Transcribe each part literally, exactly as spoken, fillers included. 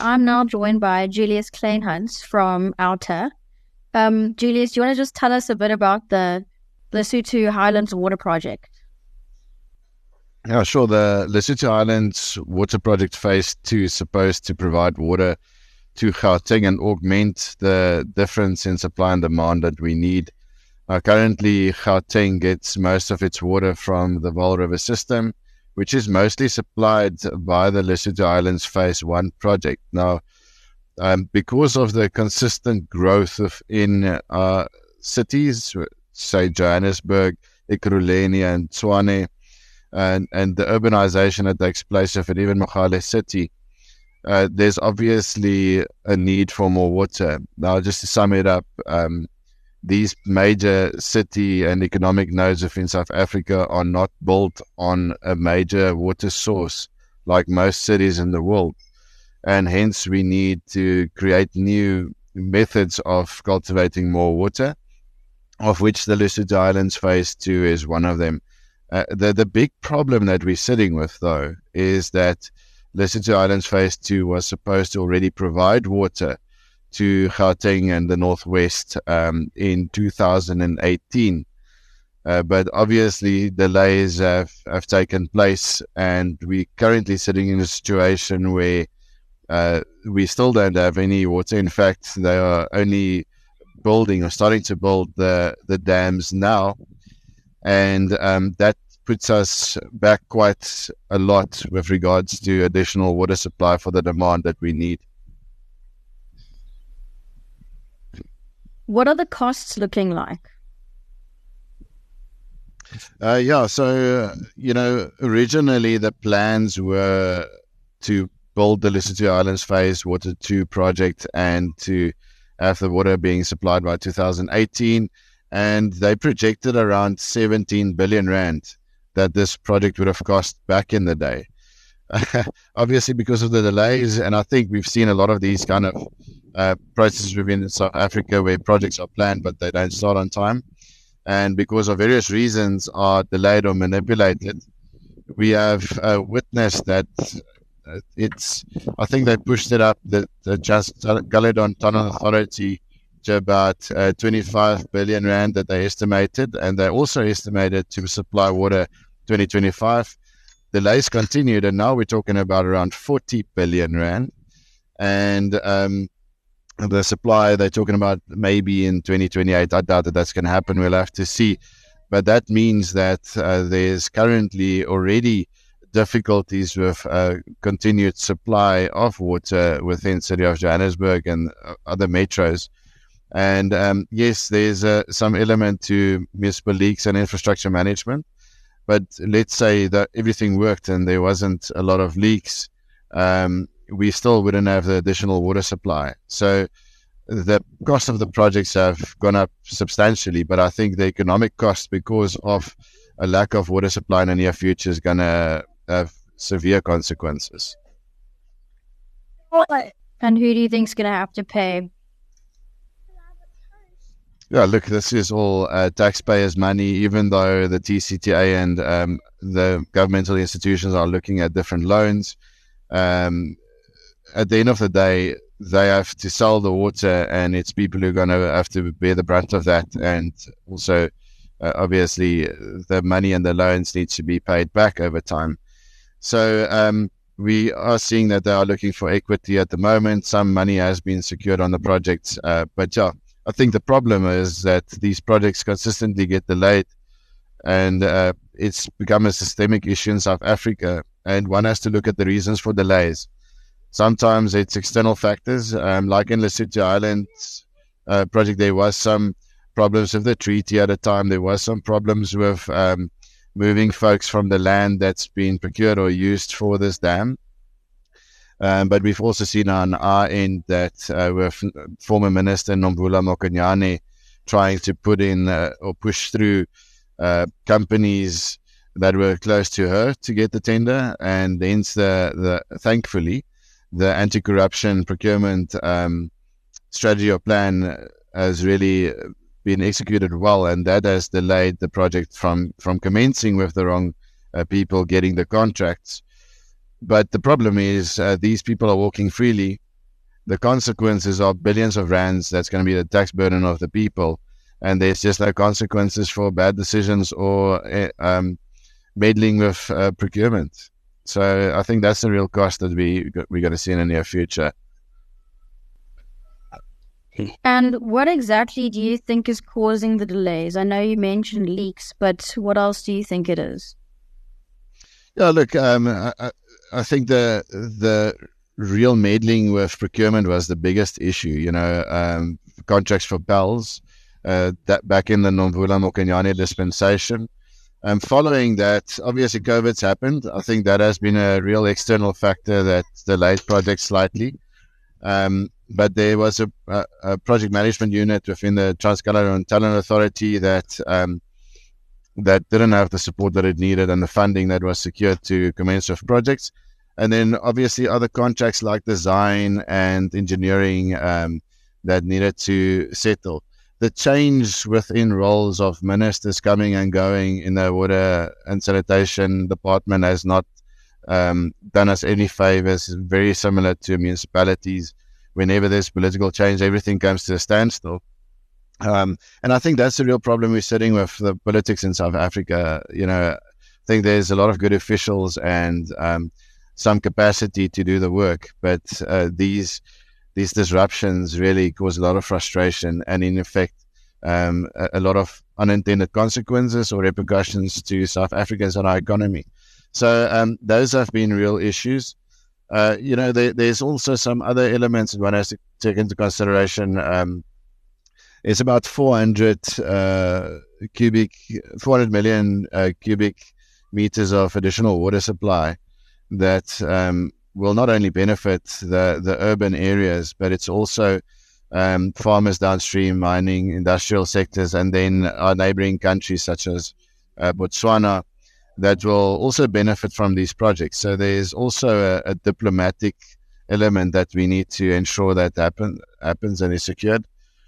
I'm now joined by Julius Kleinhunt from Outer. Um, Julius, do you want to just tell us a bit about the Lesotho Highlands Water Project? Yeah, sure. The Lesotho Highlands Water Project Phase two is supposed to provide water to Gauteng and augment the difference in supply and demand that we need. Uh, currently, Gauteng gets most of its water from the Vaal River system, which is mostly supplied by the Lesotho Highlands Phase one project. Now, um, because of the consistent growth of in uh, cities, say Johannesburg, Ekurhuleni and Tshwane, and, and the urbanization that takes place of it, even Mogale City, uh, there's obviously a need for more water. Now, just to sum it up, um, these major city and economic nodes within South Africa are not built on a major water source like most cities in the world. And hence we need to create new methods of cultivating more water, of which the Lesotho Highlands Phase two is one of them. Uh, the, the big problem that we're sitting with, though, is that Lesotho Highlands Phase two was supposed to already provide water to Gauteng and the Northwest um, in two thousand eighteen. Uh, but obviously delays have, have taken place, and we're currently sitting in a situation where uh, we still don't have any water. In fact, they are only building or starting to build the, the dams now, and um, that puts us back quite a lot with regards to additional water supply for the demand that we need. What are the costs looking like? Uh, yeah, so, uh, you know, originally the plans were to build the Lesotho Highlands Phase Water two project and to have the water being supplied by two thousand eighteen. And they projected around seventeen billion rand that this project would have cost back in the day. Obviously, because of the delays, and I think we've seen a lot of these kind of uh, processes within South Africa where projects are planned but they don't start on time, and because of various reasons are delayed or manipulated, we have uh, witnessed that uh, it's, I think they pushed it up, the, the Just Caledon Tunnel Authority, to about uh, twenty-five billion rand that they estimated, and they also estimated to supply water twenty twenty-five. Delays continued, and now we're talking about around forty billion rand. And um, the supply, they're talking about maybe in twenty twenty-eight. I doubt that that's going to happen. We'll have to see. But that means that uh, there's currently already difficulties with uh, continued supply of water within the city of Johannesburg and uh, other metros. And um, yes, there's uh, some element to municipal leaks and infrastructure management. But let's say that everything worked and there wasn't a lot of leaks, um, we still wouldn't have the additional water supply. So the cost of the projects have gone up substantially, but I think the economic cost, because of a lack of water supply in the near future, is going to have severe consequences. And who do you think is going to have to pay? Yeah, look, this is all uh, taxpayers' money, even though the T C T A and um, the governmental institutions are looking at different loans. Um, at the end of the day, they have to sell the water, and it's people who are going to have to bear the brunt of that. And also, uh, obviously, the money and the loans need to be paid back over time. So um, we are seeing that they are looking for equity at the moment. Some money has been secured on the projects, uh, but yeah, I think the problem is that these projects consistently get delayed, and uh, it's become a systemic issue in South Africa, and one has to look at the reasons for delays. Sometimes it's external factors, um, like in Lesotho Islands uh, project, there was some problems with the treaty at the time. There was some problems with um, moving folks from the land that's been procured or used for this dam. Um, but we've also seen on our end that uh, with former Minister Nomvula Mokonyane trying to put in uh, or push through uh, companies that were close to her to get the tender, and hence the, the thankfully the anti-corruption procurement um, strategy or plan has really been executed well, and that has delayed the project from, from commencing with the wrong uh, people getting the contracts. But the problem is uh, these people are walking freely, the consequences are billions of rands. That's going to be the tax burden of the people. And there's just no consequences for bad decisions or uh, um, meddling with uh, procurement. So I think that's the real cost that we we're going to see in the near future. And what exactly do you think is causing the delays? I know you mentioned leaks, but what else do you think it is? Yeah, look, um, I, I think the the real meddling with procurement was the biggest issue. You know, um, contracts for P E Ls, uh, that back in the Nomvula Mokonyane dispensation. Um, following that, obviously COVID's happened. I think that has been a real external factor that delayed projects slightly. Um, but there was a, a, a project management unit within the Trans-Caledonian Talent Authority that um, that didn't have the support that it needed and the funding that was secured to commence with projects. And then obviously other contracts like design and engineering um, that needed to settle. The change within roles of ministers coming and going in the water and sanitation department has not um, done us any favors. It's very similar to municipalities. Whenever there's political change, everything comes to a standstill. Um, and I think that's the real problem we're sitting with the politics in South Africa. You know, I think there's a lot of good officials and um, some capacity to do the work, but uh, these these disruptions really cause a lot of frustration and, in effect, um, a, a lot of unintended consequences or repercussions to South Africans and our economy. So um, those have been real issues. Uh, you know, there, there's also some other elements that one has to take into consideration. Um, it's about four hundred uh, cubic, four hundred million uh, cubic meters of additional water supply that um, will not only benefit the, the urban areas, but it's also um, farmers downstream, mining, industrial sectors, and then our neighboring countries such as uh, Botswana that will also benefit from these projects. So there's also a, a diplomatic element that we need to ensure that happen, happens and is secured.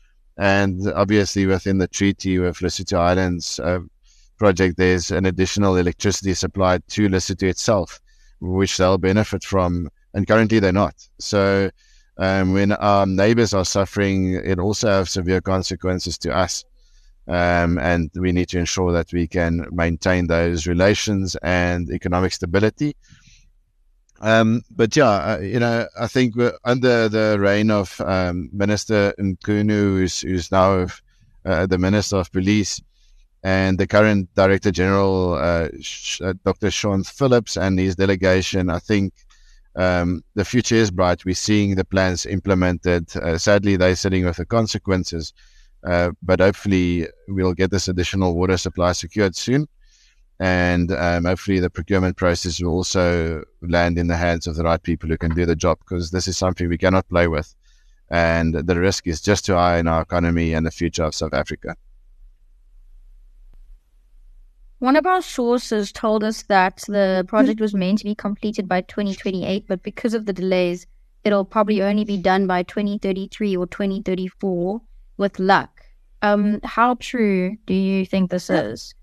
And obviously within the treaty with Lesotho Islands uh, project, there's an additional electricity supplied to Lesotho itself, which they'll benefit from, and currently they're not. So um, when our neighbors are suffering, it also has severe consequences to us. Um, and we need to ensure that we can maintain those relations and economic stability. Um, but yeah, uh, you know, I think we're under the reign of um, Minister Nkunu, who's, who's now uh, the Minister of Police, and the current Director General, uh, Sh- uh, Doctor Sean Phillips, and his delegation, I think um, the future is bright. We're seeing the plans implemented. Uh, sadly, they're sitting with the consequences. Uh, but hopefully we'll get this additional water supply secured soon. And um, hopefully the procurement process will also land in the hands of the right people who can do the job, because this is something we cannot play with. And the risk is just too high in our economy and the future of South Africa. One of our sources told us that the project was meant to be completed by twenty twenty-eight, but because of the delays, it'll probably only be done by twenty thirty-three or twenty thirty-four with luck. Um, how true do you think this is?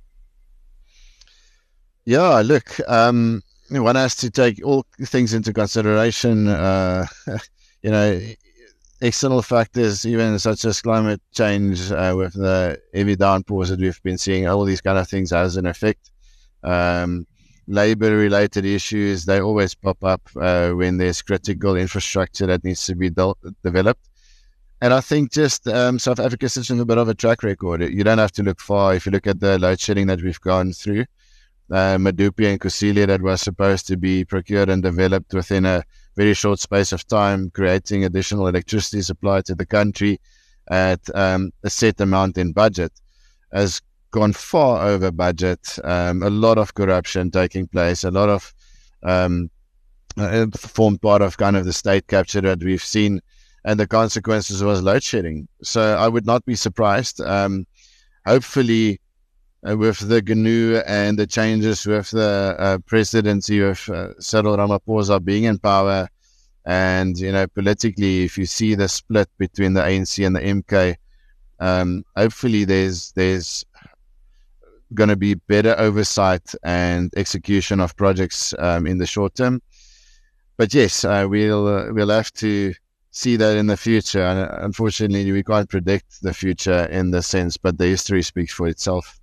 Yeah, look, um, one has to take all things into consideration. Uh, you know, external factors, even such as climate change, uh, with the heavy downpours that we've been seeing, all these kind of things has an effect. Um, labor-related issues, they always pop up uh, when there's critical infrastructure that needs to be de- developed. And I think just um, South Africa sits in a bit of a track record. You don't have to look far. If you look at the load shedding that we've gone through, uh, Medupi and Kusile, that was supposed to be procured and developed within a very short space of time, creating additional electricity supply to the country at um, a set amount in budget, has gone far over budget. Um, a lot of corruption taking place, a lot of um, uh, formed part of kind of the state capture that we've seen. And the consequences was load shedding. So I would not be surprised. Um, hopefully, uh, with the G N U and the changes with the uh, presidency of uh, Cyril Ramaphosa being in power, and you know, politically, if you see the split between the A N C and the M K, um, hopefully there's there's going to be better oversight and execution of projects um, in the short term. But yes, uh, we'll uh, we'll have to see that in the future. And unfortunately, we can't predict the future in this sense, but the history speaks for itself.